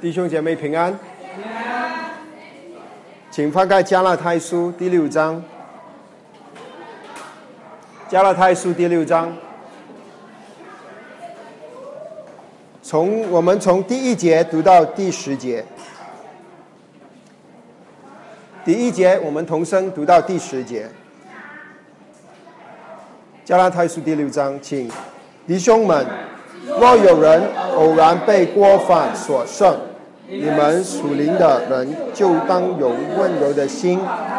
弟兄姐妹平安。请翻开加拉太书第6章。加拉太书第6章，我们从第1节读到第10节。第1节我们同声读到第10节。加拉太书第6章，请弟兄们，若有人偶然被过犯所胜，你们属灵的人就当有温柔的心，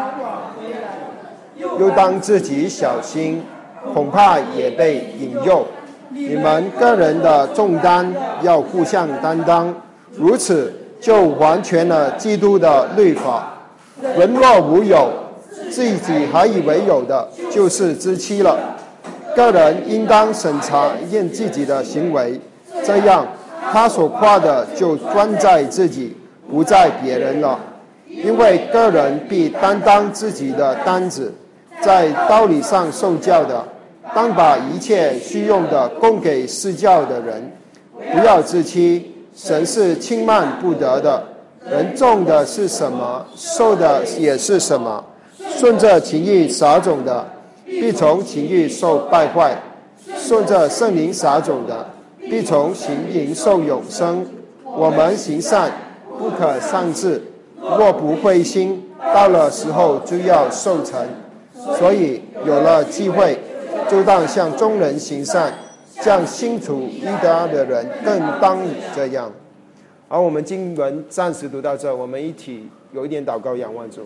又当自己小心，恐怕也被引诱。你们个人的重担要互相担当，如此就完全了基督的律法。人若无有，自己还以为有的，就是自欺了。个人应当审查验自己的行为，这样他所夸的就专在自己，不在别人了。因为个人必担当自己的担子，在道理上受教的，当把一切需用的供给施教的人。不要自欺，神是轻慢不得的。人种的是什么，收的也是什么。顺着情欲撒种的，必从情欲受败坏；顺着圣灵撒种的，必从行淫受永生。我们行善，不可丧志，若不灰心，到了时候就要收成。所以有了机会，就当向众人行善，像信主义的人更当这样。好，我们经文暂时读到这，我们一起有一点祷告，仰望主。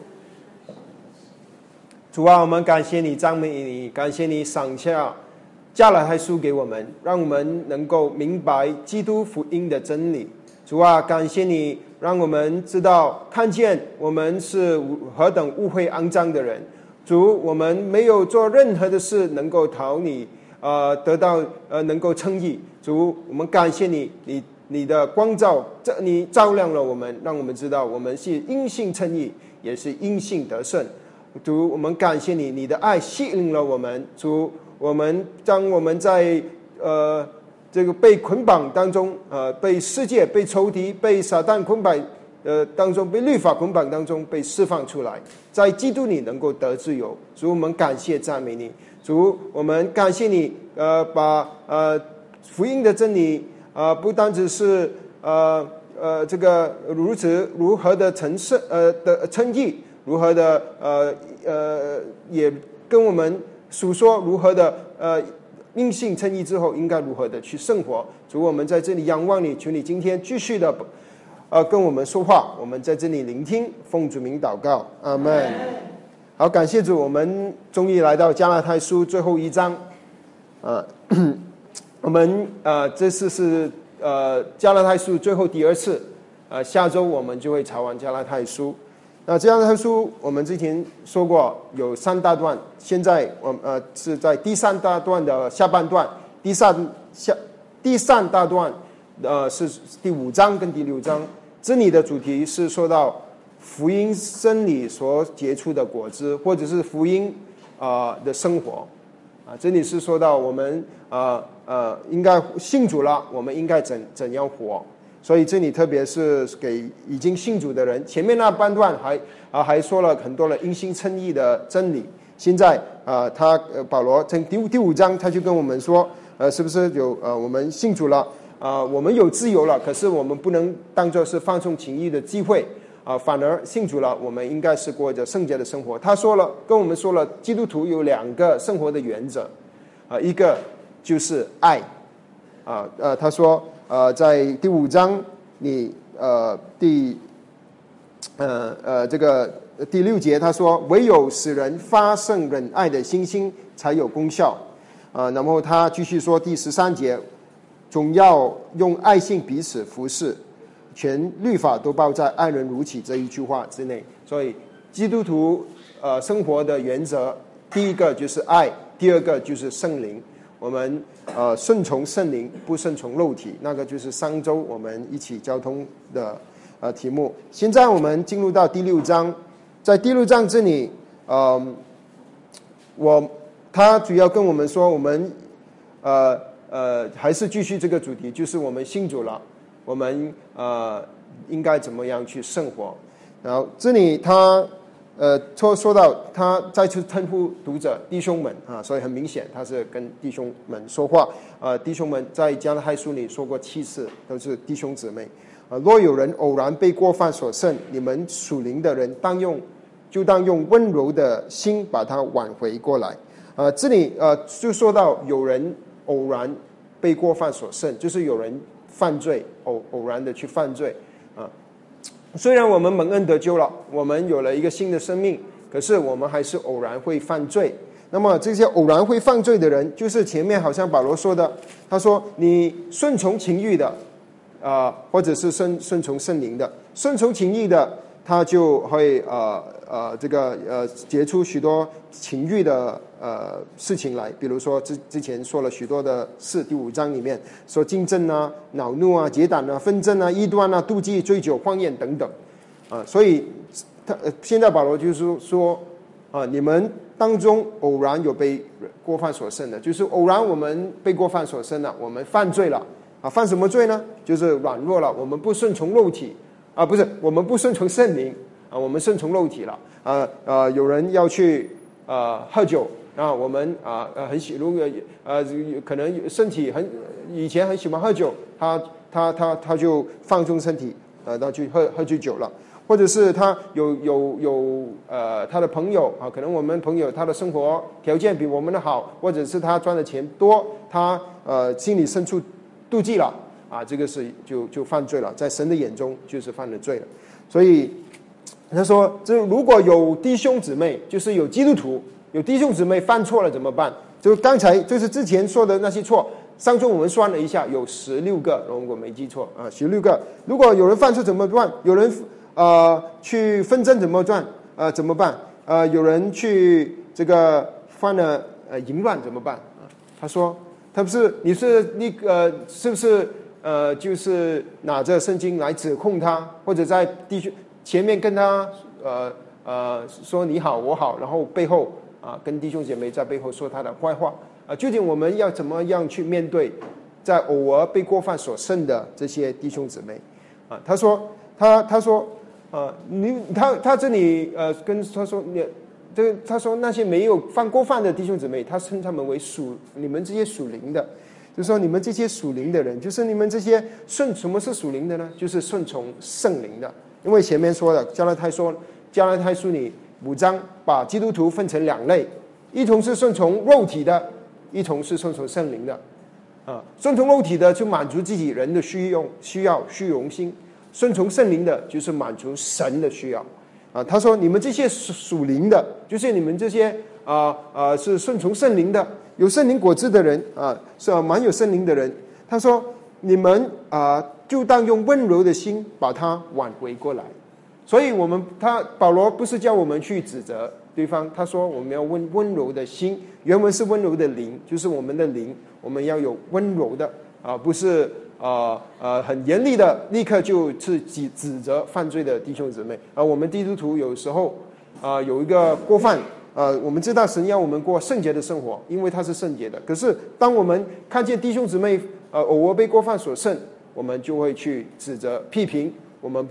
主啊，我们感谢你，赞美你，感谢你赏下加拉太书给我们，让我们能够明白基督福音的真理。主啊，感谢你让我们知道看见我们是何等污秽肮脏的人。主，我们没有做任何的事能够讨你得到能够称义。主，我们感谢你，你的光照，你照亮了我们，让我们知道我们是因信称义，也是因信得胜。主，我们感谢你，你的爱吸引了我们。主，当我们在这个被捆绑当中，被世界、被仇敌、被撒旦捆绑当中，被律法捆绑当中被释放出来，在基督里能够得自由。主，我们感谢赞美你。主，我们感谢你，把福音的真理不单只是这个如何的称义，如何的也跟我们述说如何的因信称义之后应该如何的去生活。主，我们在这里仰望你，求你今天继续的跟我们说话，我们在这里聆听，奉主名祷告，阿们。好，感谢主，我们终于来到加拉太书最后1章。我们这次是加拉太书最后第2次，下周我们就会查完加拉太书。那加拉太书我们之前说过有3大段，现在是在第3大段的下半段。第3大段是第5章跟第6章，这里的主题是说到福音真理所结出的果子，或者是福音的生活。这里是说到我们应该信主了，我们应该怎样活。所以这里特别是给已经信主的人，前面那半段还说了很多的因信称义的真理。现在保罗在第5章他就跟我们说，是不是有我们信主了，我们有自由了，可是我们不能当作是放纵情欲的机会，反而信主了，我们应该是过着圣洁的生活。他跟我们说了，基督徒有2个生活的原则，一个就是爱，他说在第5章你这个第6节他说，唯有使人发生忍爱的心才有功效。然后他继续说第13节，总要用爱心彼此服侍，全律法都包在爱人如己这一句话之内。所以基督徒生活的原则，第一个就是爱，第二个就是圣灵。我们顺从圣灵，不顺从肉体，那个就是上周我们一起交通的题目。现在我们进入到第6章，在第6章这里，他主要跟我们说，我们还是继续这个主题，就是我们信主了，我们应该怎么样去生活。然后这里他说到他再次称呼读者弟兄们啊，所以很明显他是跟弟兄们说话。弟兄们在加拉太书里说过7次，都是弟兄姊妹。若有人偶然被过犯所胜，你们属灵的人当用温柔的心把他挽回过来。这里就说到有人偶然被过犯所胜，就是有人犯罪，偶然的去犯罪啊。虽然我们蒙恩得救了，我们有了一个新的生命，可是我们还是偶然会犯罪。那么这些偶然会犯罪的人，就是前面好像保罗说的，他说你顺从情欲的或者是顺从圣灵的，顺从情欲的，他就会结出许多情欲的事情来，比如说之前说了许多的事，第5章里面说竞争啊、恼怒啊、结党啊、纷争啊、异端啊、妒忌、追求、荒宴等等所以现在保罗就是说你们当中偶然有被过犯所胜的，就是偶然我们被过犯所胜了，我们犯罪了犯什么罪呢？就是软弱了，我们不顺从肉体不是，我们不顺从圣灵我们顺从肉体了有人要去喝酒我们很喜可能身体以前很喜欢喝酒，他就放纵身体到去喝醉酒了，或者是他有他的朋友可能我们朋友他的生活条件比我们的好，或者是他赚的钱多，他心里深处妒忌了这个是就犯罪了，在神的眼中就是犯了罪了。所以他说这如果有弟兄姊妹，就是有基督徒有弟兄姊妹犯错了怎么办？就刚才就是之前说的那些错，上周我们算了一下，有16个，如果没记错16个。如果有人犯错怎么办？有人去纷争怎么办？有人去这个犯了淫乱怎么办他说他不是你是是不是就是拿着圣经来指控他，或者在弟兄前面跟他说你好我好，然后背后跟弟兄姐妹在背后说他的坏话究竟我们要怎么样去面对在偶尔被过犯所胜的这些弟兄姊妹他说他这里跟他说他说那些没有犯过犯的弟兄姊妹，他称他们为你们这些属灵的，就是说你们这些属灵的人，就是你们这些什么是属灵的呢？就是顺从圣灵的。因为前面说的加拉太书里5章把基督徒分成2类，一同是顺从肉体的，一同是顺从圣灵的顺从肉体的就满足自己人的需要虚荣心，顺从圣灵的就是满足神的需要他说你们这些属灵的，就是你们这些是顺从圣灵的，有圣灵果子的人是蛮有圣灵的人，他说你们就当用温柔的心把它挽回过来。所以保罗不是叫我们去指责对方，他说我们要温柔的心，原文是温柔的灵，就是我们的灵，我们要有温柔的不是很严厉的立刻就是指责犯罪的弟兄姊妹我们基督徒有时候有一个过犯我们知道神要我们过圣洁的生活，因为他是圣洁的，可是当我们看见弟兄姊妹偶尔被过犯所胜，我们就会去指责批评，我们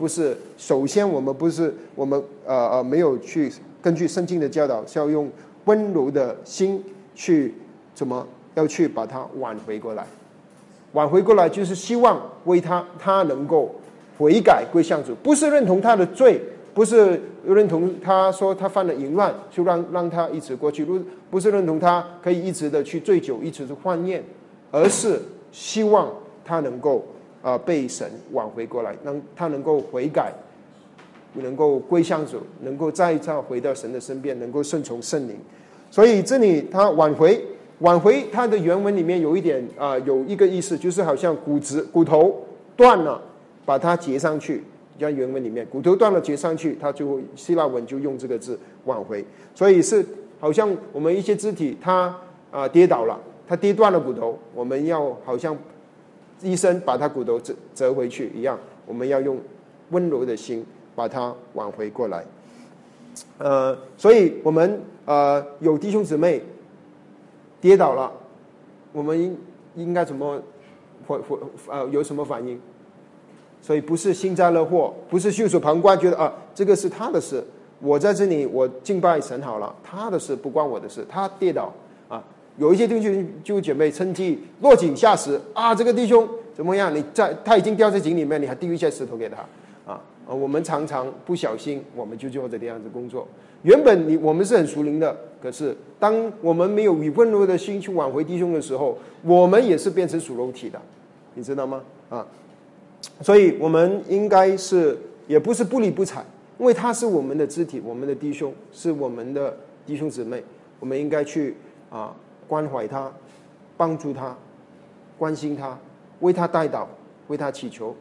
没有去根据圣经的教导，是要用温柔的心去要去把它挽回过来，就是希望为他能够悔改归向主，不是认同他的罪，不是认同他说他犯了淫乱就让他一直过去，不是认同他可以一直的去醉酒，一直的欢宴，而是希望他能够被神挽回过来，让他能够悔改，能够归向主，能够再一次回到神的身边，能够顺从圣灵。所以这里他挽回它的原文里面有一点有一个意思，就是好像骨头断了把它接上去，在原文里面骨头断了接上去，它就希腊文就用这个字挽回。所以是好像我们一些肢体它跌倒了，它跌断了骨头，我们要好像医生把它骨头折回去一样，我们要用温柔的心把它挽回过来。所以我们有弟兄姊妹跌倒了，我们应该怎么有什么反应？ 所以不是幸灾乐祸，不是袖手旁观，觉得这个是他的事，我在这里我敬拜神好了，他的事不关我的事，他跌倒有一些弟兄就姐妹趁机落井下石这个弟兄怎么样？他已经掉在井里面，你还丢一些石头给他我们常常不小心，我们就做这个样子工作。原本我们是很属灵的，可是当我们没有以温柔的心去挽回弟兄的时候，我们也是变成属肉体的，你知道吗？所以我们应该是也不是不理不睬，因为他是我们的肢体，我们的弟兄，是我们的弟兄姊妹，我们应该去关怀他，帮助他，关心他，为他代祷，为他祈求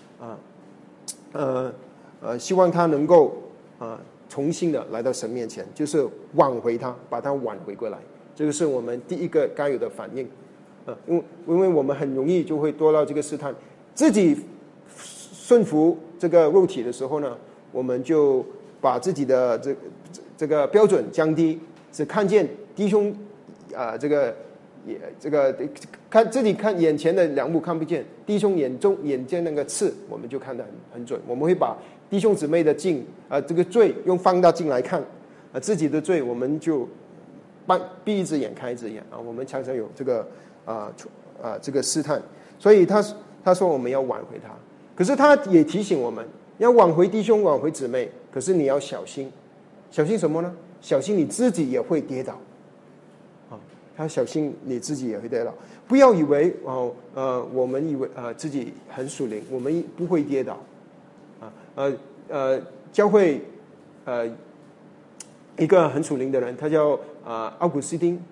希望他能够重新的来到神面前，就是挽回他，把他挽回过来，这个是我们第一个该有的反应因为我们很容易就会多到这个试探，自己顺服这个肉体的时候呢，我们就把自己的这个标准降低，只看见弟兄这个看自己看眼前的梁木看不见，弟兄眼见那个刺，我们就看得很准。我们会把弟兄姊妹的这个罪用放大镜来看自己的罪我们就闭一只眼开一只眼我们常常有这个这个试探，所以他说我们要挽回他，可是他也提醒我们要挽回弟兄挽回姊妹，可是你要小心，小心什么呢？小心你自己也会跌倒他小心你自己也会跌倒，不要以为我们以为自己很属灵，我们不会跌倒教会一个很属灵的人，他叫奥古斯丁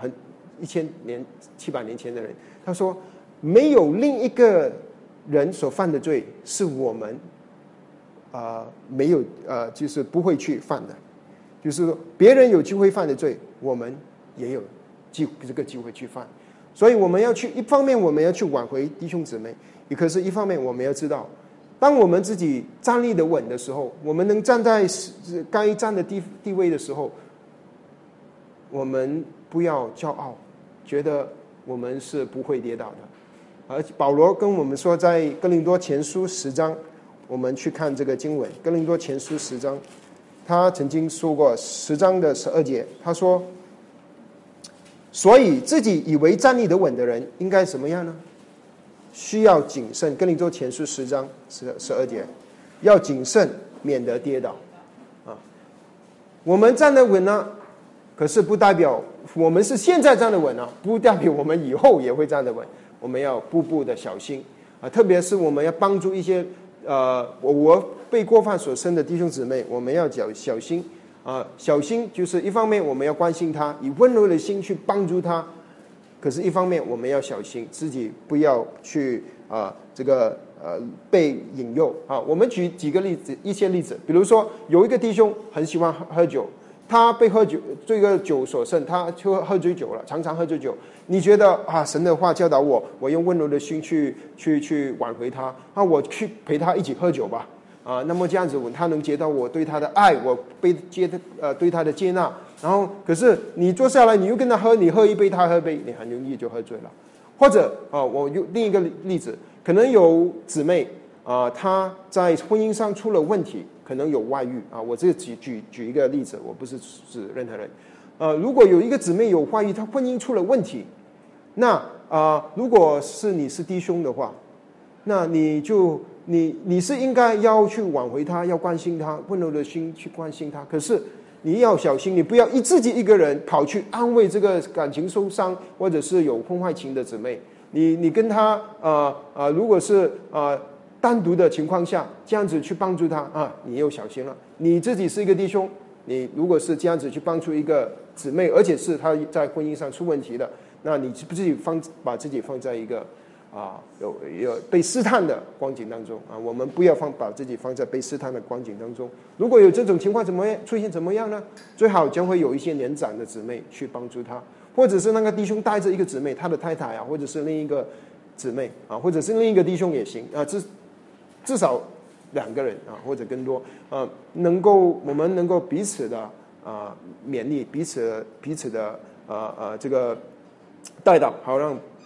1700年前的人，他说没有另一个人所犯的罪是我们没有就是不会去犯的，就是说别人有机会犯的罪，我们也有这个机会去犯，所以我们要去一方面我们要去挽回弟兄姊妹，可是一方面我们要知道，当我们自己站立的稳的时候，我们能站在该站的地位的时候，我们不要骄傲，觉得我们是不会跌倒的。而保罗跟我们说，在哥林多前书10章，我们去看这个经文，哥林多前书10章，他曾经说过10章的12节，他说，所以自己以为站立得稳的人应该什么样呢？需要谨慎。哥林多前书10章12节，要谨慎，免得跌倒我们站得稳呢，可是不代表我们是现在站得稳不代表我们以后也会站得稳，我们要步步的小心特别是我们要帮助一些我被过犯所生的弟兄姊妹，我们要小心小心就是一方面我们要关心他，以温柔的心去帮助他，可是一方面我们要小心自己不要去这个被引诱我们举一些例子，比如说有一个弟兄很喜欢喝酒，他被这个酒所胜，他就喝醉酒了，常常喝醉酒。你觉得神的话教导我用温柔的心去挽回他我去陪他一起喝酒吧那么这样子他能接到我对他的爱，我对他的接纳，然后可是你坐下来你又跟他喝，你喝一杯他喝一杯，你很容易就喝醉了。或者我用另一个例子，可能有姊妹她在婚姻上出了问题，可能有外遇我这举一个例子，我不是指任何人如果有一个姊妹有外遇，她婚姻出了问题，那如果是你是弟兄的话，那你是应该要去挽回她，要关心她，温柔的心去关心她，可是你要小心，你不要自己一个人跑去安慰这个感情受伤或者是有婚外情的姊妹，你跟她如果是单独的情况下这样子去帮助她你又小心了。你自己是一个弟兄，你如果是这样子去帮助一个姊妹，而且是她在婚姻上出问题的，那你自己把自己放在一个有被试探的光景当中我们不要把自己放在被试探的光景当中。如果有这种情况出现怎么样呢？最好将会有一些年长的姊妹去帮助他，或者是那个弟兄带着一个姊妹，他的太太或者是另一个姊妹或者是另一个弟兄也行至少2个人或者更多我们能够彼此的勉励，彼此的这个带导，好让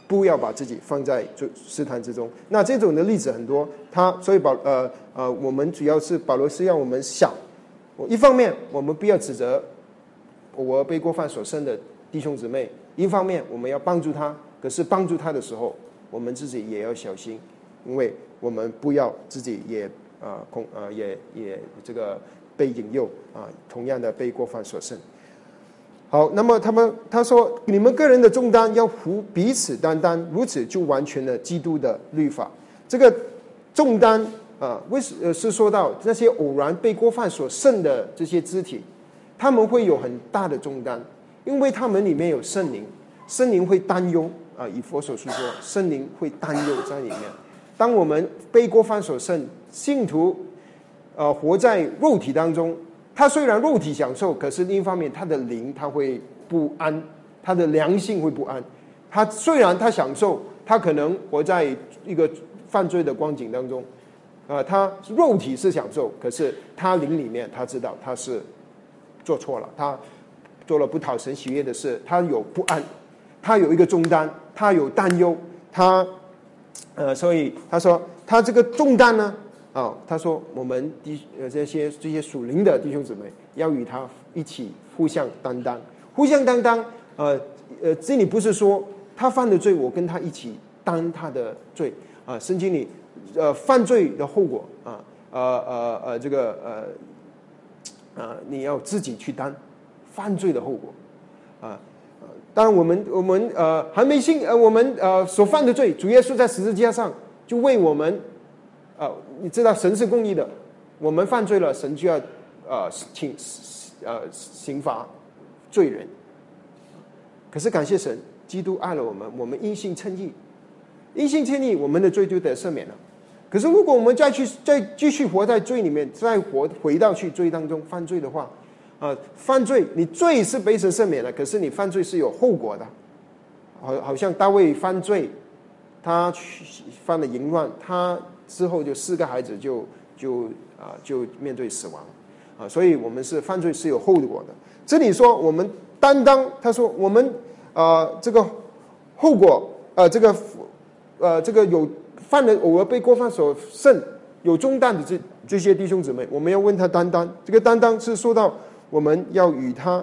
不要把自己放在试探之中。那这种的例子很多，所以我们主要是保罗是让我们想，一方面我们不要指责我背过犯所生的弟兄姊妹，一方面我们要帮助他，可是帮助他的时候，我们自己也要小心，因为我们不要自己也这个被引诱同样的被过犯所胜。好，那么他说，你们个人的重担要彼此担当，如此就完全了基督的律法。这个重担是说到那些偶然被过犯所胜的这些肢体，他们会有很大的重担，因为他们里面有圣灵，圣灵会担忧以弗所书说，圣灵会担忧在里面。当我们被过犯所胜，信徒活在肉体当中，他虽然肉体享受，可是另一方面他的灵他会不安，他的良心会不安。他虽然他享受，他可能活在一个犯罪的光景当中，他肉体是享受，可是他灵里面他知道他是做错了，他做了不讨神喜悦的事，他有不安，他有一个重担，他有担忧，所以他说他这个重担呢，他说我们这些属灵的弟兄姊妹要与他一起互相担当，互相担当。这里不是说他犯的罪，我跟他一起担他的罪圣经里犯罪的后果你要自己去担犯罪的后果当然我们还没信我们所犯的罪，主耶稣在十字架上就为我们你知道神是公义的，我们犯罪了，神就要刑罚罪人。可是感谢神，基督爱了我们，我们因信称义，因信称义，我们的罪就得赦免了。可是如果我们再继续活在罪里面，再回到去罪当中犯罪的话犯罪，你罪是被神赦免了，可是你犯罪是有后果的。好像大卫犯罪，他犯了淫乱，他之后就4个孩子就面对死亡所以我们是犯罪是有后果的。这里说我们担当，他说我们这个后果这个有犯了偶尔被过犯所胜有重担的这些弟兄姊妹，我们要问他担当。这个担当是说到我们要与他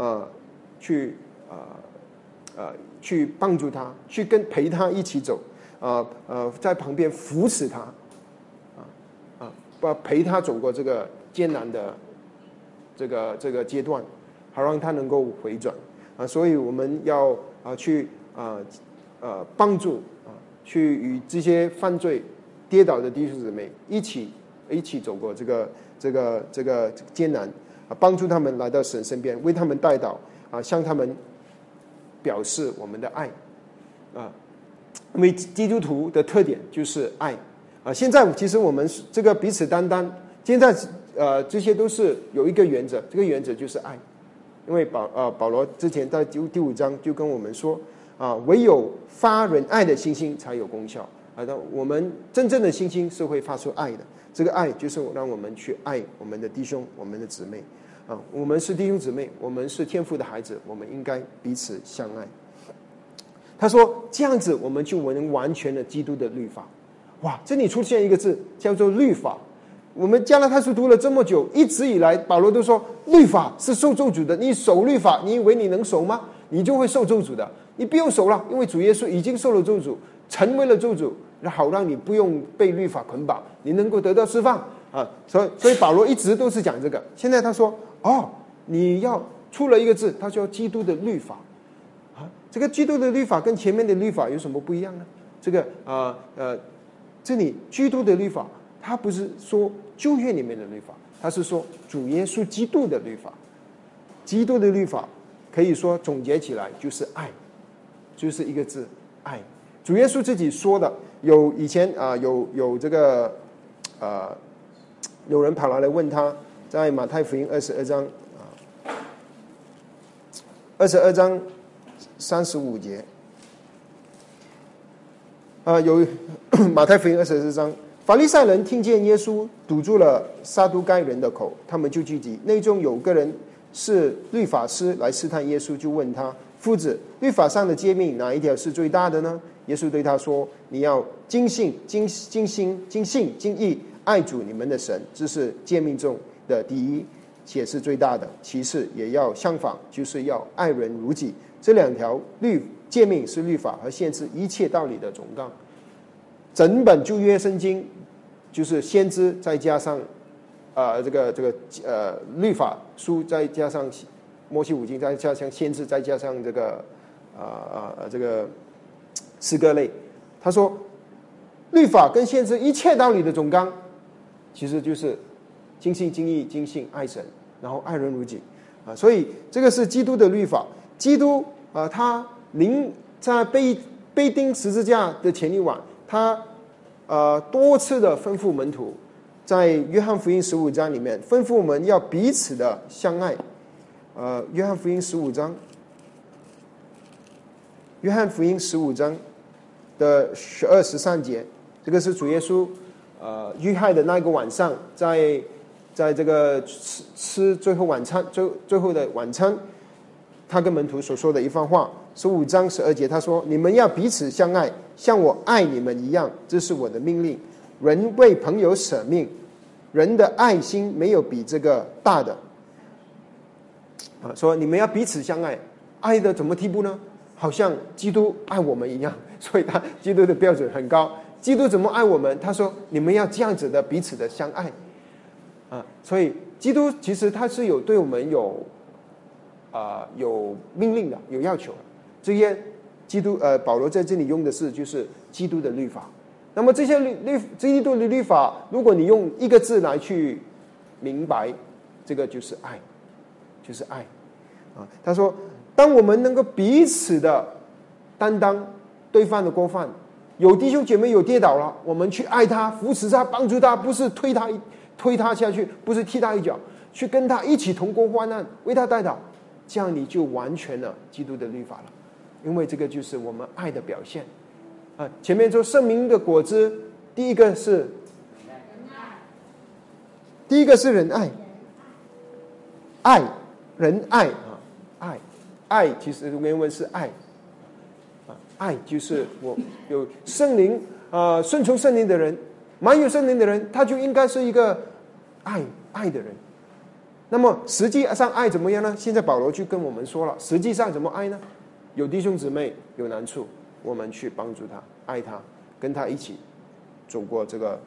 去帮助他，去陪他一起走在旁边扶持他陪他走过这个艰难的这个阶段，好让他能够回转所以我们要去帮助去与这些犯罪跌倒的弟兄姊妹一起走过这个艰难帮助他们来到神身边，为他们代祷向他们表示我们的爱因为基督徒的特点就是爱现在其实我们这个彼此担当，现在这些都是有一个原则，这个原则就是爱。因为保罗之前在第5章就跟我们说唯有发人爱的信心才有功效我们真正的信心是会发出爱的，这个爱就是让我们去爱我们的弟兄我们的姊妹我们是弟兄姊妹，我们是天父的孩子，我们应该彼此相爱。他说这样子我们就能完全了基督的律法。哇，这里出现一个字叫做律法。我们加拉太书读了这么久，一直以来保罗都说律法是受咒诅的，你守律法你以为你能守吗？你就会受咒诅的。你不用守了，因为主耶稣已经受了咒诅，成为了咒诅，好让你不用被律法捆绑，你能够得到释放所以保罗一直都是讲这个。现在他说你要出了一个字，他说基督的律法这个基督的律法跟前面的律法有什么不一样呢？这个这里基督的律法，他不是说旧约里面的律法，他是说主耶稣基督的律法。基督的律法可以说总结起来就是爱，就是一个字爱。主耶稣自己说的，以前有这个有人跑来问他，在马太福音22章35节有马太福音24章，法利赛人听见耶稣堵住了撒都该人的口，他们就聚集，内中有个人是律法师来试探耶稣，就问他夫子，律法上的诫命哪一条是最大的呢？耶稣对他说：你要尽心、尽心、尽性、尽意爱主你们的神，这是诫命中的第一，且是最大的。其次也要相仿，就是要爱人如己。这两条诫命是律法和先知一切道理的总纲。整本旧约圣经就是先知再加上律法书，再加上摩西五经，再加上先知，再加上这个诗歌类。他说律法跟先知一切道理的总纲其实就是尽心尽意尽性爱神，然后爱人如己所以这个是基督的律法。基督他在被钉十字架的前一晚，他多次的吩咐门徒，在约翰福音15章里面吩咐我们要彼此的相爱。约翰福音15章的12、13节，这个是主耶稣遇害的那个晚上，在这个吃最后的晚餐，他跟门徒所说的一番话。15章12节他说：你们要彼此相爱，像我爱你们一样，这是我的命令。人为朋友舍命，人的爱心没有比这个大的。说你们要彼此相爱，爱的怎么地步呢？好像基督爱我们一样，所以基督的标准很高。基督怎么爱我们？他说你们要这样子的彼此的相爱所以基督其实他是对我们有命令的，有要求的。这些保罗在这里用的就是基督的律法。那么这些基督的律法，如果你用一个字来去明白，这个就是爱，就是爱他说当我们能够彼此的担当对方的过犯，有弟兄姐妹有跌倒了，我们去爱他，扶持他，帮助他，不是推他下去，不是踢他一脚，去跟他一起同过患难，为他代祷，这样你就完全了基督的律法了。因为这个就是我们爱的表现前面说圣灵的果子，第一个是仁爱，仁爱爱其实原文是爱爱就是我有圣灵顺从圣灵的人，满有圣灵的人，他就应该是一个爱的人。那么实际上爱怎么样呢？现在保罗就跟我们说了，实际上怎么爱呢？有弟兄姊妹有难处，我们去帮助他，爱他，跟他一起走过这个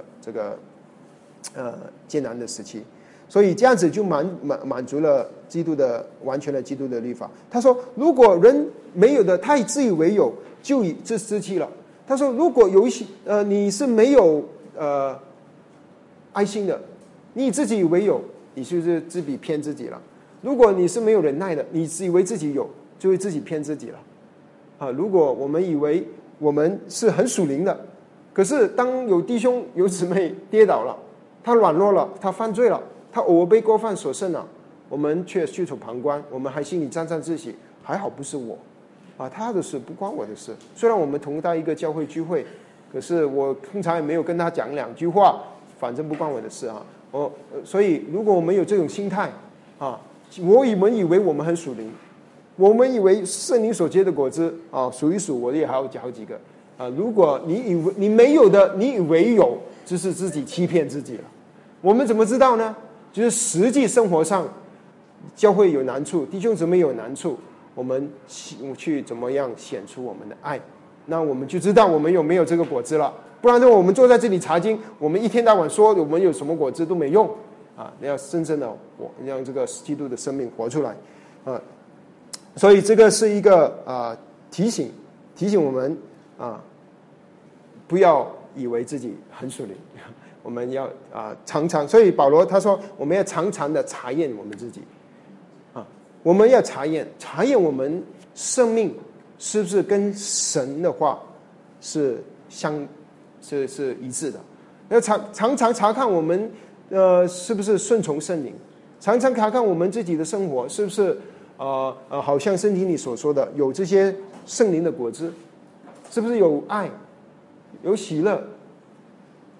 艰难的时期。所以这样子就满足了完全了基督的律法。他说如果人没有的太自以为有，就失去了。他说如果有一些你是没有爱心的，你自己以为有，你就是自己骗自己了。如果你是没有忍耐的，你自以为自己有，就会自己骗自己了如果我们以为我们是很属灵的，可是当有弟兄有姊妹跌倒了，他软弱了，他犯罪了，他偶尔被过犯所胜了，我们却袖手旁观，我们还心里沾沾自喜，还好不是我他的事不关我的事。虽然我们同在一个教会聚会，可是我通常也没有跟他讲两句话，反正不关我的事所以如果我们有这种心态我们以为我们很属灵，我们以为圣灵所结的果子数一数，我也还有好几个如果你以为你没有的，你以为有，就是自己欺骗自己了。我们怎么知道呢？就是实际生活上教会有难处，弟兄姊妹有难处，我们去怎么样显出我们的爱，那我们就知道我们有没有这个果子了。不然的话，我们坐在这里查经，我们一天到晚说我们有什么果子都没用你要真正的让这个基督的生命活出来所以这个是一个提醒我们不要以为自己很属灵，我们要常常，所以保罗他说我们要常常的查验我们自己我们要查验我们生命是不是跟神的话是一致的，要常常查看我们是不是顺从圣灵，常常查看我们自己的生活是不是好像圣经里所说的有这些圣灵的果子，是不是有爱，有喜乐，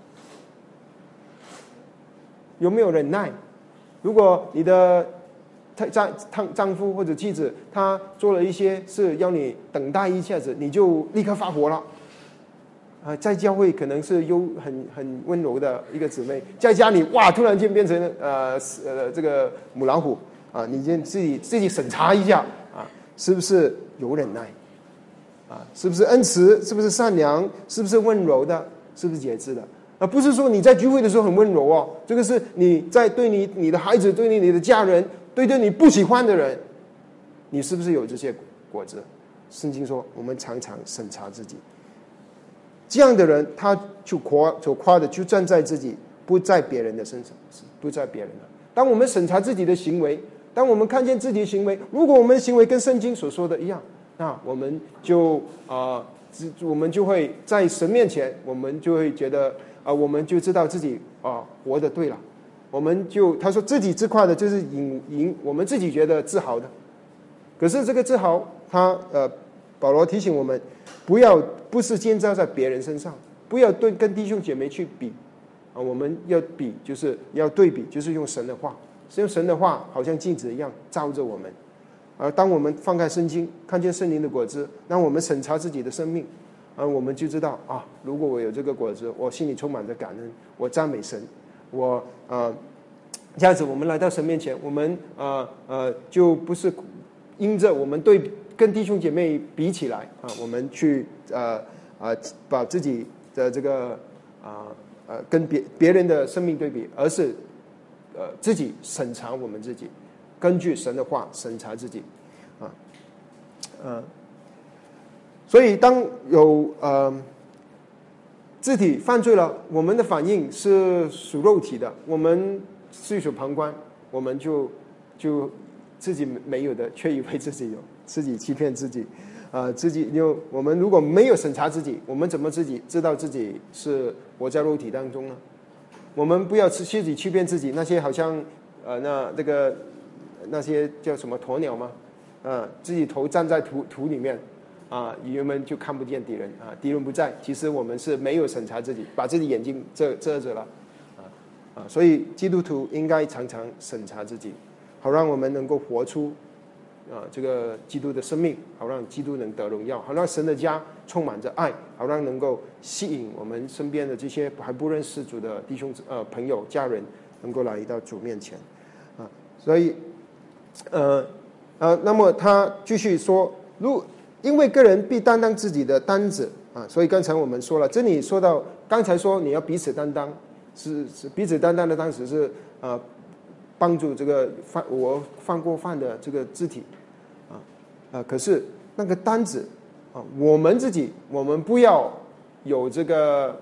有没有忍耐。如果你的丈夫或者妻子，他做了一些事要你等待一下子，你就立刻发火了。在教会可能是很温柔的一个姊妹，在家里哇，突然间变成这个母老虎啊！你先自己审查一下啊，是不是有忍耐啊？是不是恩慈？是不是善良？是不是温柔的？是不是节制的？而不是说你在聚会的时候很温柔哦，这个是你在对你的孩子、对你的家人、对你不喜欢的人，你是不是有这些果子？圣经说，我们常常审查自己。这样的人，他就夸的就站在自己，不在别人的身上，不在别人的。当我们审查自己的行为，当我们看见自己的行为，如果我们的行为跟圣经所说的一样，那我们就会在神面前，我们就会觉得我们就知道自己活得对了。他说自己自夸的，就是我们自己觉得自豪的。可是这个自豪，保罗提醒我们，不是建造在别人身上，不要跟弟兄姐妹去比我们要比，就是要对比，就是用神的话，用神的话好像镜子一样照着我们。而当我们放开圣经，看见圣灵的果子，让我们审查自己的生命，我们就知道如果我有这个果子，我心里充满着感恩，我赞美神，这样子我们来到神面前，我们就不是因着我们跟弟兄姐妹比起来我们去把自己的这个跟别人的生命对比，而是自己审查我们自己，根据神的话审查自己所以当有肢体犯罪了，我们的反应是属肉体的，我们袖手旁观，我们就自己没有的，却以为自己有，自己欺骗自己我们如果没有审查自己，我们怎么自己知道自己是活在肉体当中呢？我们不要自己欺骗自己，那些好像那些叫什么鸵鸟吗？自己头站在土里面鱼们就看不见敌人敌人不在，其实我们是没有审查自己，把自己眼睛遮着了所以基督徒应该常常审查自己，好让我们能够活出这个基督的生命，好让基督能得荣耀，好让神的家充满着爱，好让能够吸引我们身边的这些还不认识主的弟兄朋友家人能够来到主面前所以那么他继续说，因为个人必担当自己的担子所以刚才我们说了，这里说到刚才说你要彼此担当，是彼此担当的当时是帮助这个我犯过犯的这个肢体可是那个担子我们自己，我们不要有这个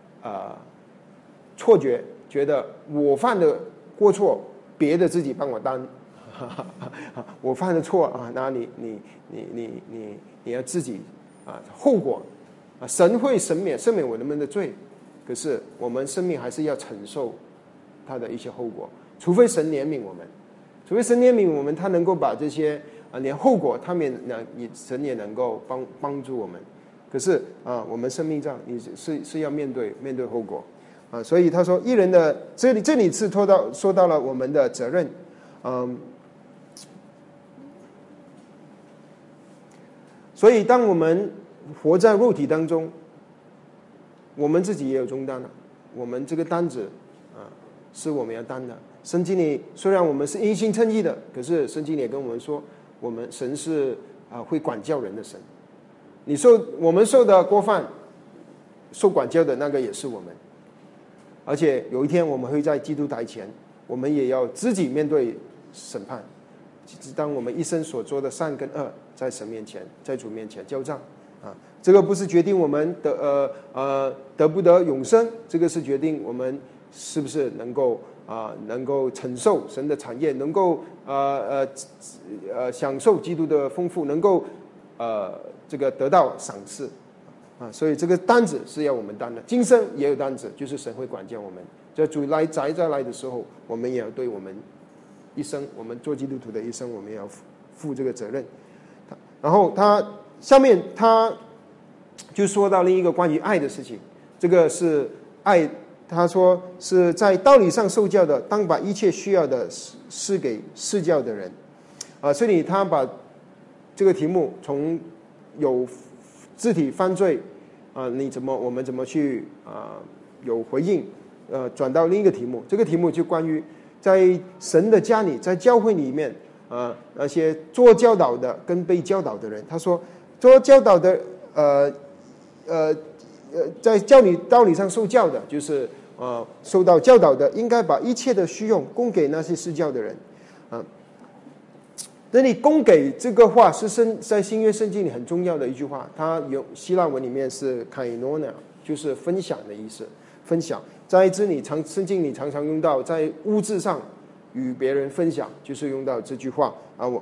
错觉，觉得我犯的过错别的自己帮我担我犯的错那你要自己后果神会赦免我们的罪，可是我们生命还是要承受他的一些后果，除非神怜悯我们，他能够把这些连后果神也能够帮助我们。可是我们生命上你是要面对后果所以他说一人的这里是说到了我们的责任所以当我们活在肉体当中，我们自己也有重担了，我们这个担子是我们要担的。圣经里虽然我们是因信称义的，可是圣经里也跟我们说，我们神是会管教人的神。我们受的过犯，受管教的那个也是我们。而且有一天我们会在基督台前，我们也要自己面对审判。当我们一生所做的善跟恶在神面前，在主面前交账这个不是决定我们得不得永生，这个是决定我们是不是能够承受神的产业，能够享受基督的丰富，能够这个得到赏赐所以这个担子是要我们担的，今生也有担子，就是神会管教我们，在主再来的时候，我们也要对我们一生，我们做基督徒的一生，我们也要负这个责任。然后下面他就说到另一个关于爱的事情，这个是爱他说是在道理上受教的，当把一切需要的施给施教的人。所以他把这个题目从有肢体犯罪我们怎么去有回应转到另一个题目，这个题目就关于在神的家里，在教会里面那些做教导的跟被教导的人。他说做教导的在道理上受教的，就是受到教导的，应该把一切的需用供给那些施教的人。那你供给这个话是在新约圣经里很重要的一句话，它有希腊文里面是 koinonia， 就是分享的意思。分享在圣经里常常用到，在物质上与别人分享，就是用到这句话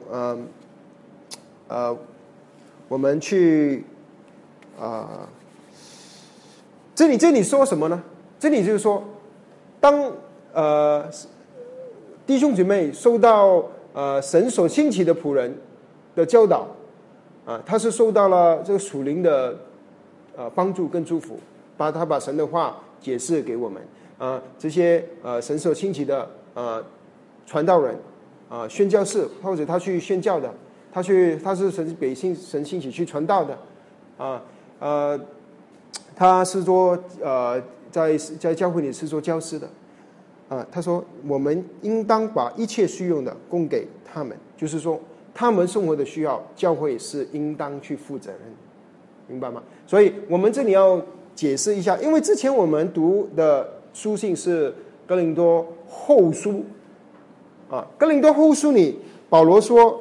我们去这里说什么呢？这里就是说，当弟兄姐妹受到神所兴起的仆人的教导他是受到了这个属灵的帮助跟祝福，他把神的话解释给我们这些神所兴起的传道人宣教士，或者他去宣教的，他是神兴起去传道的他是做在教会里是做教师的他说我们应当把一切需用的供给他们，就是说他们生活的需要，教会是应当去负责任，明白吗？所以我们这里要解释一下，因为之前我们读的书信是哥林多后书哥林多后书里保罗说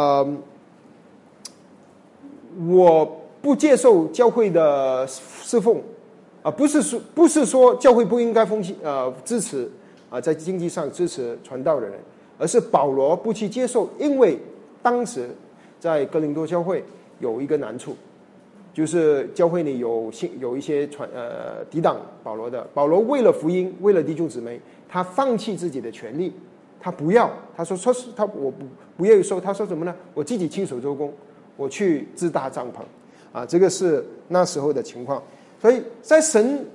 我不接受教会的侍奉不是说教会不应该支持在经济上支持传道的人，而是保罗不去接受，因为当时在哥林多教会有一个难处，就是教会里有一些抵挡保罗的。保罗为了福音，为了弟兄姊妹，他放弃自己的权利，他不要，他说我不愿意收，他说什么呢？我自己亲手做工，我去自搭帐篷这个是那时候的情况。所以在神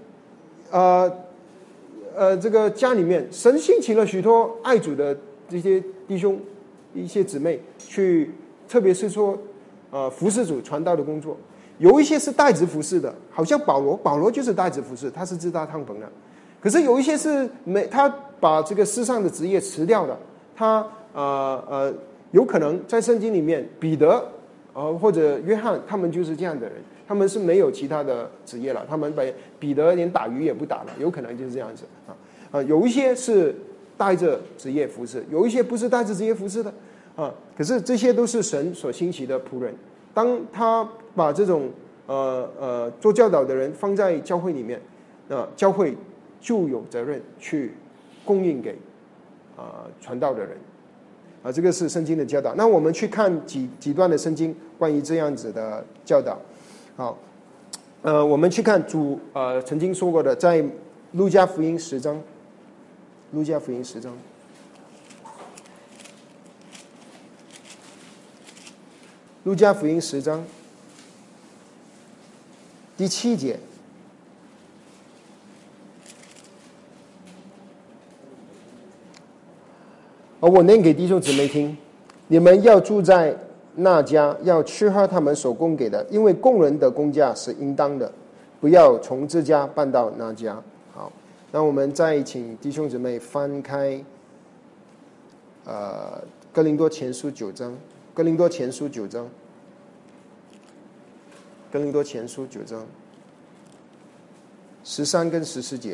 这个家里面，神兴起了许多爱主的这些弟兄一些姊妹去，特别是说服侍主传道的工作。有一些是代职服侍的，好像保罗就是代职服侍，他是自搭帐篷的。可是有一些是他把这个世上的职业辞掉了，他有可能在圣经里面彼得或者约翰他们就是这样的人，他们是没有其他的职业了，他们彼得连打鱼也不打了，有可能就是这样子有一些是带着职业服侍，有一些不是带着职业服侍的可是这些都是神所兴起的仆人。当他把这种做教导的人放在教会里面教会就有责任去供应给传道的人这个是圣经的教导。那我们去看几段的圣经关于这样子的教导。好我们去看主曾经说过的，在路加福音10章，路加福音10章，路加福音10章第7节，我念给弟兄姊妹听：你们要住在那家，要吃喝他们所供给的，因为工人的工价是应当的，不要从这家搬到那家。好，那我们再请弟兄姊妹翻开哥林多前书9章，哥林多前书9章，哥林多前书9章13跟14节。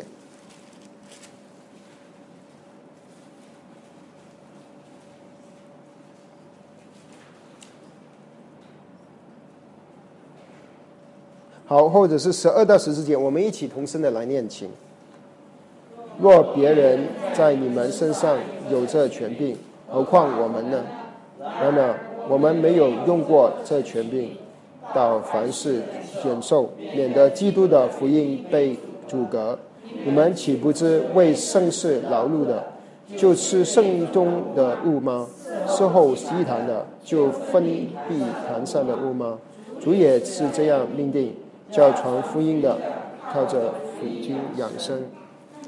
好，或者是12到14节，我们一起同声的来念，请。若别人在你们身上有这权柄，何况我们呢？然而我们没有用过这权柄，到凡事忍受，免得基督的福音被阻隔。你们岂不知为圣事劳碌的，就吃圣中的物吗？事后祭坛的，就分避坛上的物吗？主也是这样命定，叫传福音的靠着福音养生。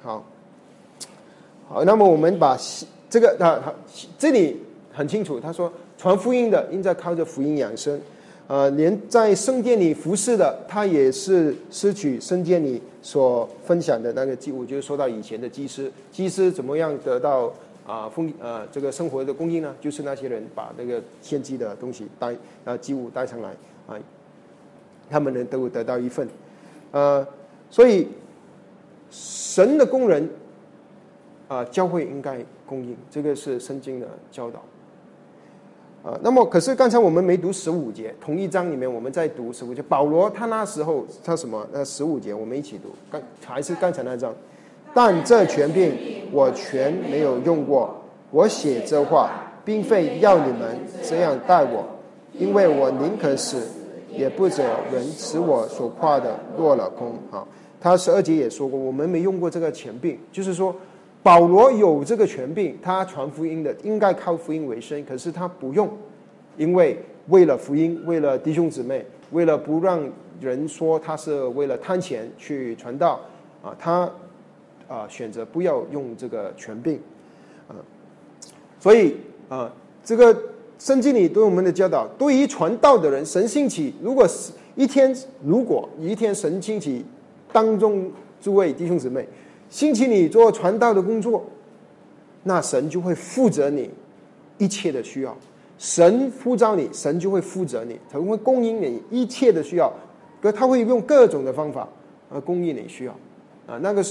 好，那么我们把这个这里很清楚，他说传福音的应该靠着福音养生。连在圣殿里服侍的，他也是拾取圣殿里所分享的那个祭物，就是说到以前的祭司怎么样得到这个生活的供应呢？就是那些人把那个献祭的东西祭物带上来他们都得到一份。所以神的工人教会应该供应，这个是圣经的教导。那么可是刚才我们没读15节，同一章里面我们在读15节，保罗他那时候他什么？15节我们一起读，还是刚才那章。但这权柄我全没有用过，我写这话并非要你们这样待我，因为我宁可死，也不者人使我所夸的落了空。他12节也说过，我们没用过这个权柄，就是说保罗有这个权柄，他传福音的应该靠福音为生，可是他不用，因为为了福音，为了弟兄姊妹，为了不让人说他是为了贪钱去传道他选择不要用这个权柄所以这个圣经里对我们的教导，对于传道的人，神兴起，如果一天神兴起当中诸位弟兄姊妹，兴起你做传道的工作，那神就会负责你一切的需要。神呼召你，神就会负责你，他会供应你一切的需要，他会用各种的方法供应你需要那个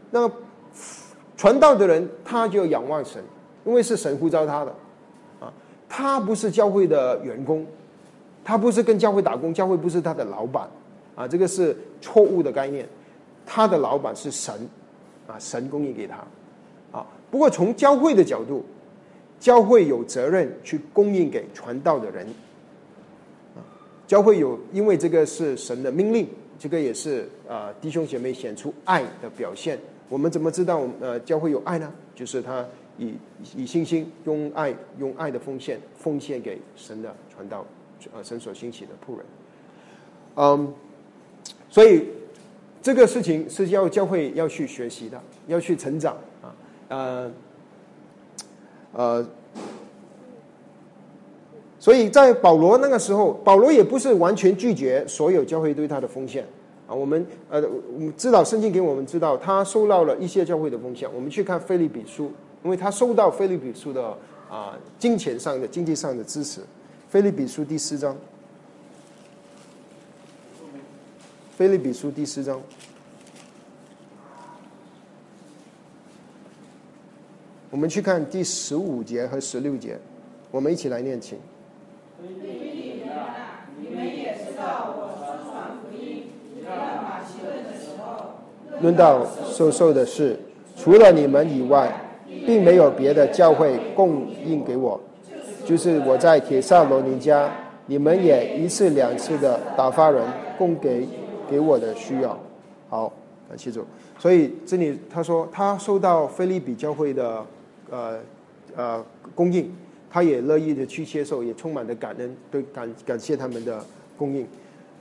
传道的人，他就仰望神，因为是神呼召他的他不是教会的员工，他不是跟教会打工，教会不是他的老板这个是错误的概念。他的老板是神神供应给他不过从教会的角度，教会有责任去供应给传道的人教会因为这个是神的命令，这个也是弟兄姐妹显出爱的表现。我们怎么知道教会有爱呢？就是他以信心用爱的奉献给神的传道神所兴起的仆人所以这个事情是教会要去学习的，要去成长所以在保罗那个时候，保罗也不是完全拒绝所有教会对他的奉献我们知道圣经给我们知道他收到了一些教会的奉献。我们去看腓立比书，因为他收到腓立比书的经济上的支持。腓立比书第4章，腓立比书第4章，我们去看第15节和16节，我们一起来念请。 你们也知道我传福音到马其顿的时候， 论到受的事，除了你们以外，并没有别的教会供应给我，就是我在帖撒罗尼迦，你们也一次两次的打发人供给我的需要。好，感谢主。所以这里他说他收到腓立比教会的供应，他也乐意的去接受，也充满了感恩，对感谢他们的供应。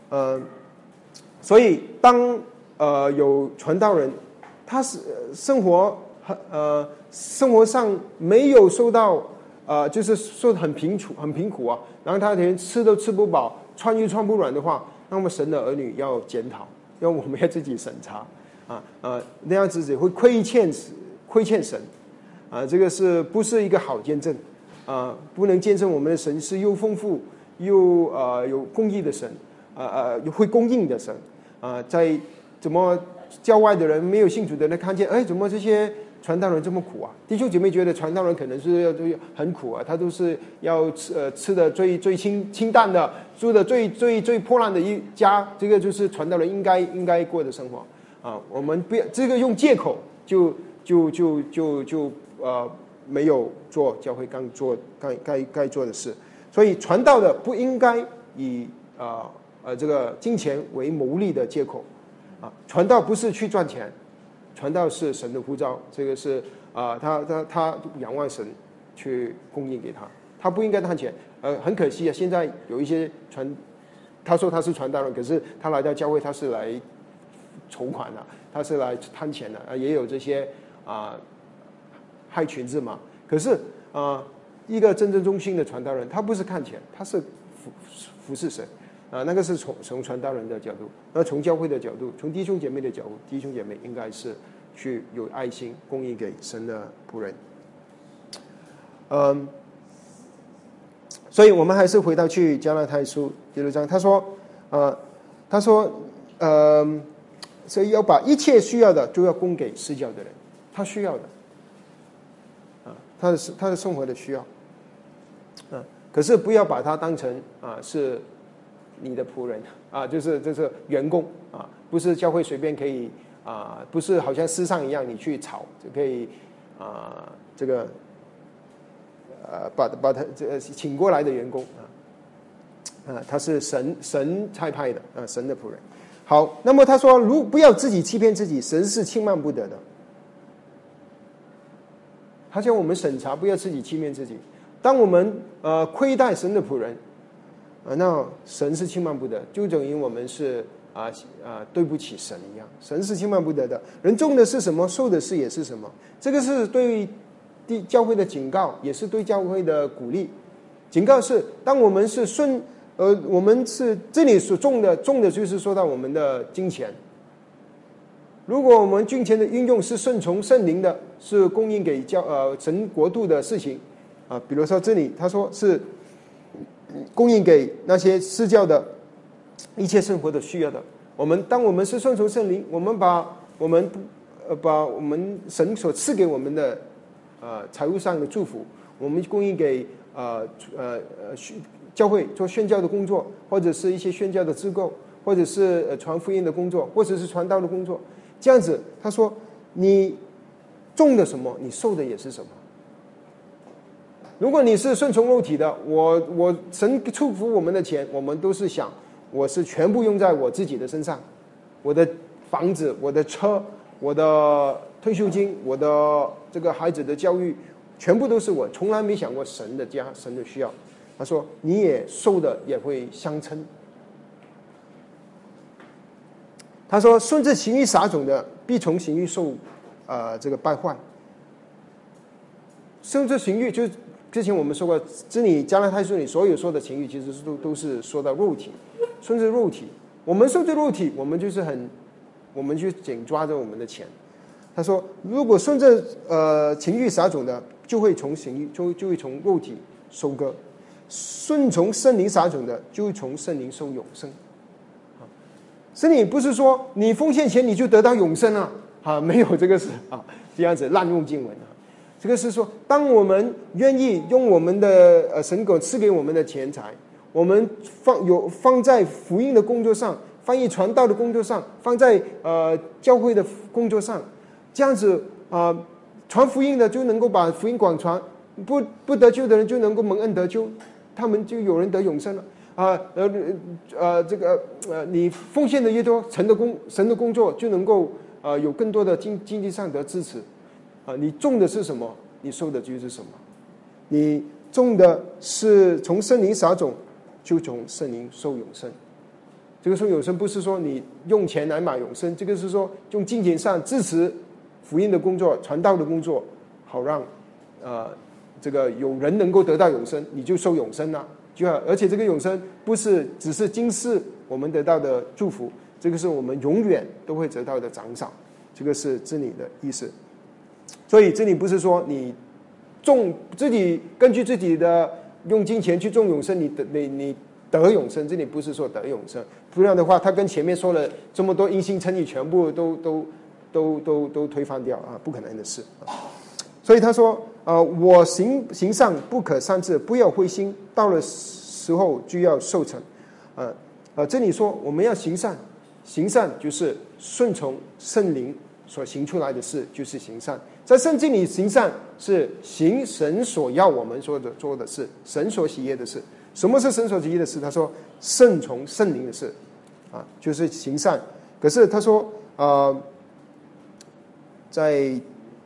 所以当有传道人，他是生活上没有受到就是说很贫苦然后他连吃都吃不饱，穿又穿不软的话，那么神的儿女要检讨，我们要自己审查那样子会亏欠神这个是不是一个好见证不能见证我们的神是又丰富又有公义的神会供应的神在怎么教外的人没有信主的人看见怎么这些传道人这么苦弟兄姐妹觉得传道人可能是要很苦他都是要吃的最清淡的，住的最破烂的一家，这个就是传道人应该过的生活我们不要这个用借口就没有做教会该做的事。所以传道的不应该以这个金钱为牟利的借口传道不是去赚钱，传道是神的呼召，这个是他仰望神去供应给他不应该贪钱很可惜现在有一些他说他是传道人，可是他来到教会他是来筹款的，他是来贪钱的，也有这些害群之马。可是一个真正忠心的传道人，他不是看钱，他是服侍神那个是从传道人的角度，那从教会的角度，从弟兄姐妹的角度，弟兄姐妹应该是去有爱心供应给神的仆人。所以我们还是回到去加拉太书第6章，他说所以要把一切需要的就要供给施教的人，他需要的他的生活的需要可是不要把他当成是你的仆人就是员工不是教会随便可以不是好像私上一样你去炒就可以这个把他请过来的员工他是神差派的神的仆人。好，那么他说不要自己欺骗自己，神是轻慢不得的。他叫我们审查，不要自己欺骗自己。当我们亏待神的仆人那神是轻慢不得，就等于我们是对不起神一样。神是轻慢不得的，人种的是什么，受的是也是什么。这个是对教会的警告，也是对教会的鼓励。警告是当我们是我们是这里所种的就是说到我们的金钱。如果我们金钱的运用是顺从圣灵的，是供应给神国度的事情比如说这里他说是供应给那些施教的一切生活的需要的。当我们是顺从圣灵，我们把我们神所赐给我们的财务上的祝福，我们供应给教会做宣教的工作，或者是一些宣教的机构，或者是传福音的工作，或者是传道的工作。这样子他说你种的什么你受的也是什么。如果你是顺从肉体的，我神祝福我们的钱，我们都是想我是全部用在我自己的身上，我的房子，我的车，我的退休金，我的这个孩子的教育，全部都是我，从来没想过神的家，神的需要。他说你也受的也会相称。他说顺着情欲撒种的必从情欲受这个败坏。顺着情欲就是之前我们说过，这里加拉太书里所有说的情欲其实都是说到肉体，顺着肉体，我们顺着肉体，我们就紧抓着我们的钱。他说如果顺着情欲撒种的，就会从情欲就会从肉体收割，顺从圣灵撒种的，就会从圣灵收永生。圣灵不是说你奉献钱你就得到永生没有这个是这样子滥用经文这个是说当我们愿意用我们的神赐给我们的钱财，我们放在福音的工作上，翻译传道的工作上，放在教会的工作上，这样子传福音的就能够把福音广传，不得救的人就能够蒙恩得救，他们就有人得永生了你奉献的越多，神的工作就能够有更多的经济上的支持你种的是什么，你收的就是什么。你种的是从圣灵撒种，就从圣灵收永生。这个收永生不是说你用钱来买永生，这个是说用金钱上支持福音的工作，传道的工作，好让这个有人能够得到永生，你就收永生了而且这个永生不是只是今世我们得到的祝福，这个是我们永远都会得到的奖赏，这个是这里的意思。所以这里不是说你自己根据自己的用金钱去种永生，你得永生，这里不是说得永生，不然的话他跟前面说了这么多因信称义全部都推翻掉不可能的事所以他说我行善不可擅自，不要灰心，到了时候就要受成这里说我们要行善就是顺从圣灵所行出来的事，就是行善。在圣经里行善是行神所要我们做的事，神所喜悦的事。什么是神所喜悦的事？他说顺从圣灵的事就是行善。可是他说在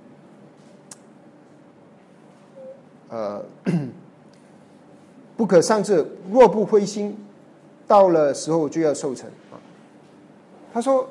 不可擅自，若不灰心，到了时候就要受成他说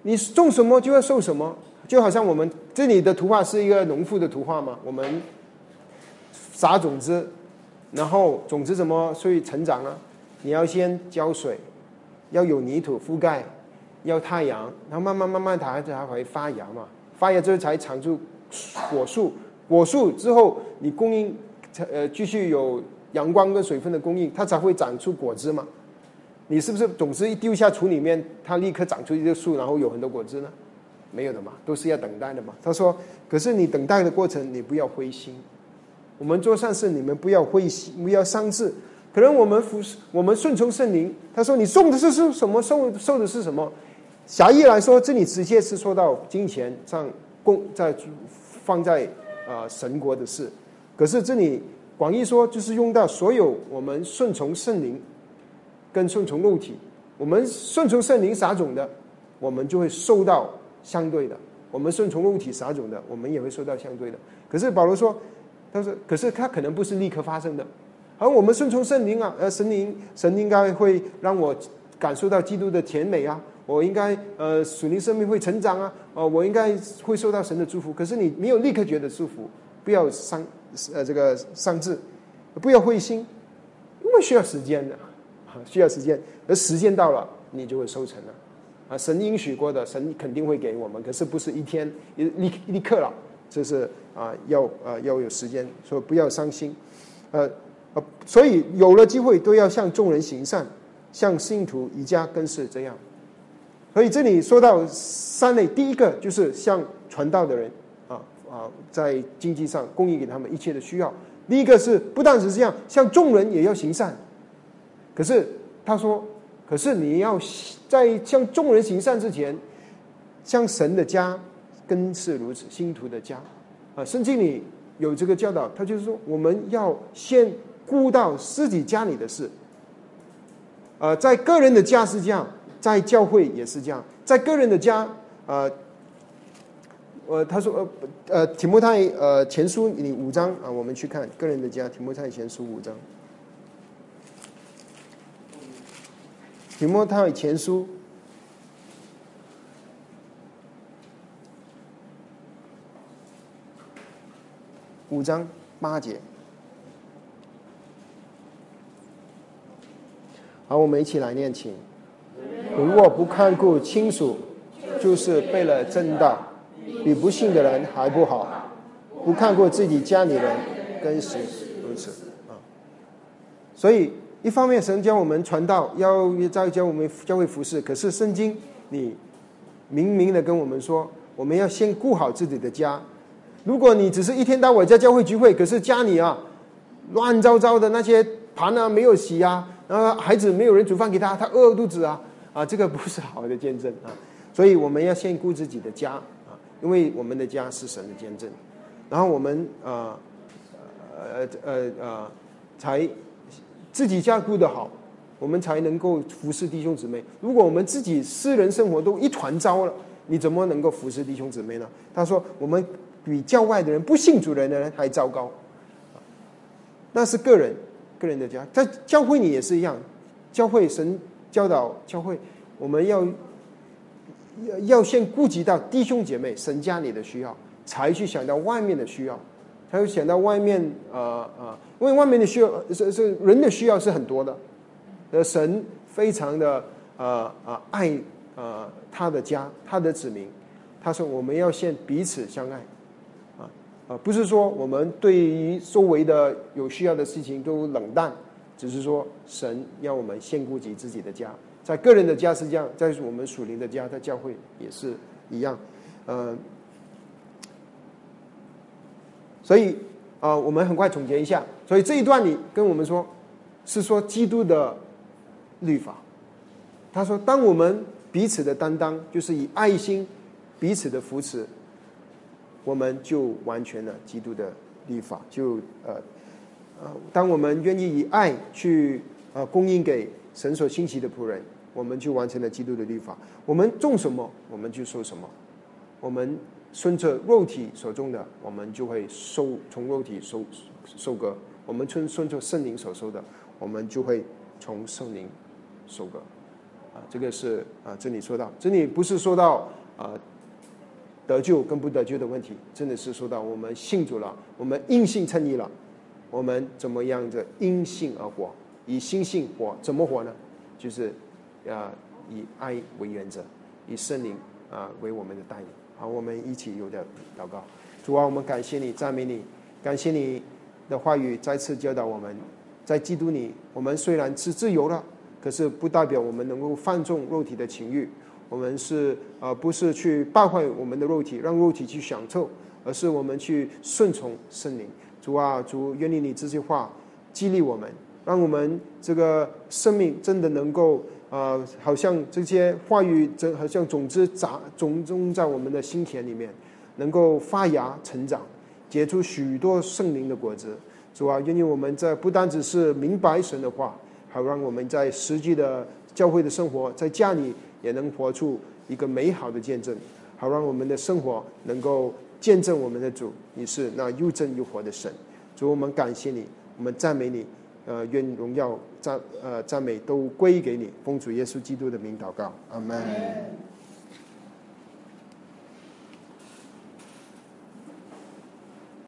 你种什么就要收什么，就好像我们这里的图画是一个农妇的图画嘛，我们撒种子，然后种子怎么会成长呢？你要先浇水，要有泥土覆盖，要太阳，然后慢慢它会发芽嘛，发芽之后才长出果树，果树之后你供应继续有阳光跟水分的供应，它才会长出果子嘛。你是不是种子一丢下土里面，它立刻长出一个树，然后有很多果子呢？没有的嘛，都是要等待的嘛。他说，可是你等待的过程，你不要灰心。我们做善事，你们不要灰心，不要丧志。可能我们顺从圣灵，他说你种的是什么，收的是什么。狭义来说，这里直接是说到金钱上放在神国的事。可是这里广义说，就是用到所有我们顺从圣灵跟顺从肉体。我们顺从圣灵撒种的，我们就会受到相对的；我们顺从肉体撒种的，我们也会受到相对的。可是保罗说，他说，可是它可能不是立刻发生的。而我们顺从圣灵啊，神应该会让我感受到基督的甜美啊，我应该属灵生命会成长啊，我应该会受到神的祝福。可是你没有立刻觉得祝福，不要丧志，不要灰心，因为需要时间的，需要时间，而时间到了，你就会收成了。啊，神应许过的，神肯定会给我们，可是不是一天立刻了，这是要有时间，所以不要伤心，所以有了机会都要向众人行善，向信徒一家更是这样。所以这里说到三类，第一个就是向传道的人在经济上供应给他们一切的需要。第一个是不但是这样，向众人也要行善。可是他说，可是你要在向众人行善之前，向神的家更是如此，信徒的家圣经里有这个教导，他就是说我们要先顾到自己家里的事。在个人的家是这样，在教会也是这样。在个人的家，他说提摩太前书5章我们去看个人的家，提摩太前书5章。提摩太前书5章8节。好，我们一起来念，请。如果不看顾亲属，就是背了正道，比不信的人还不好。不看顾自己家里人，更是如此所以一方面神教我们传道，要教我们教会服事，可是圣经你明明的跟我们说，我们要先顾好自己的家。如果你只是一天到晚在教会聚会，可是家里乱糟糟的，那些盘没有洗然后孩子没有人煮饭给他，他饿肚子这个不是好的见证所以我们要先顾自己的家因为我们的家是神的见证。然后我们才自己家顾得好，我们才能够服侍弟兄姊妹。如果我们自己私人生活都一团糟了，你怎么能够服侍弟兄姊妹呢？他说我们比教外的人，不信主人的人还糟糕。那是个人的家，在教会里也是一样。教会神教导教会，我们要先顾及到弟兄姐妹神家里的需要，才去想到外面的需要，才会想到外面因为外面的需要是人的需要是很多的。神非常的爱他的家，他的子民。他说我们要先彼此相爱不是说我们对于周围的有需要的事情都冷淡，只是说神要我们先顾及自己的家。在个人的家是这样，在我们属灵的家，在教会也是一样。所以我们很快总结一下。所以这一段里跟我们说，是说基督的律法。他说当我们彼此的担当，就是以爱心彼此的扶持，我们就完全了基督的律法。当我们愿意以爱去供应给神所兴起的仆人，我们就完成了基督的律法。我们种什么，我们就收什么。我们顺着肉体所种的，我们就会从肉体收割；我们顺着圣灵所收的，我们就会从圣灵收割。 这个是这里说到，这里不是说到得救跟不得救的问题，真的是说到我们信主了，我们因信称义了，我们怎么样的因信而活，以心性活，怎么活呢？就是以爱为原则，以圣灵为我们的带领。好，我们一起有的祷告。主啊，我们感谢你，赞美你，感谢你的话语再次教导我们，在基督里，我们虽然是自由了，可是不代表我们能够放纵肉体的情欲。我们是不是去败坏我们的肉体，让肉体去享受，而是我们去顺从圣灵。主啊，主，愿意你这句话激励我们，让我们这个生命真的能够好像这些话语好像种子种在我们的心田里面，能够发芽成长，结出许多圣灵的果子。主啊，愿意我们不单只是明白神的话，好让我们在实际的教会的生活，在家里也能活出一个美好的见证，好让我们的生活能够见证我们的主，你是那又真又活的神。主，我们感谢你，我们赞美你，愿荣耀赞美都归给你，奉主耶稣基督的名祷告，阿们。